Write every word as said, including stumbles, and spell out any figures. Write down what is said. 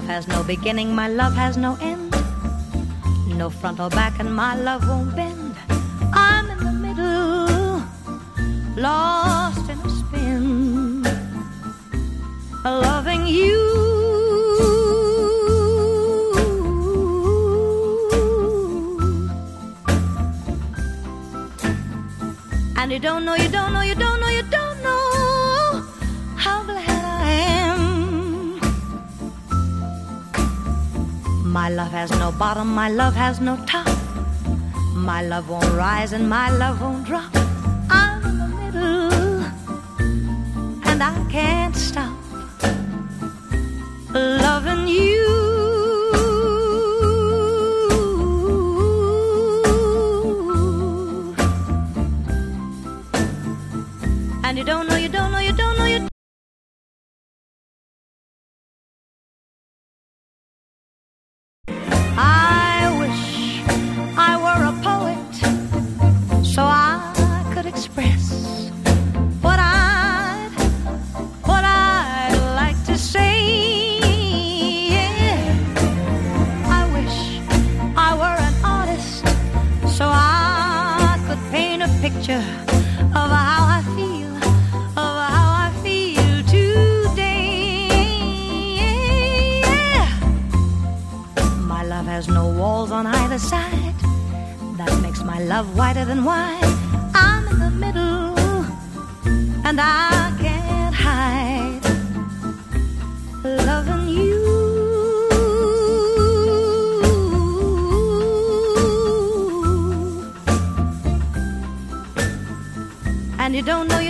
love has no beginning, my love has no end. No front or back, and my love won't bend. I'm in the middle, lost in a spin, loving you. And you don't know, you don't know, you don't know, you don't know how glad I am. My love has no bottom, my love has no top. My love won't rise and my love won't drop. I'm in the middle and I can't stop loving you. And you don't know, you don't know, you don't know, you don't. I wish I were a poet so I could express what I'd, what I'd like to say. Yeah. I wish I were an artist so I could paint a picture of how I feel, of how I feel today. Yeah. My love has no walls on either side. That makes my love whiter than wine. I'm in the middle and I can't hide loving you. And you don't know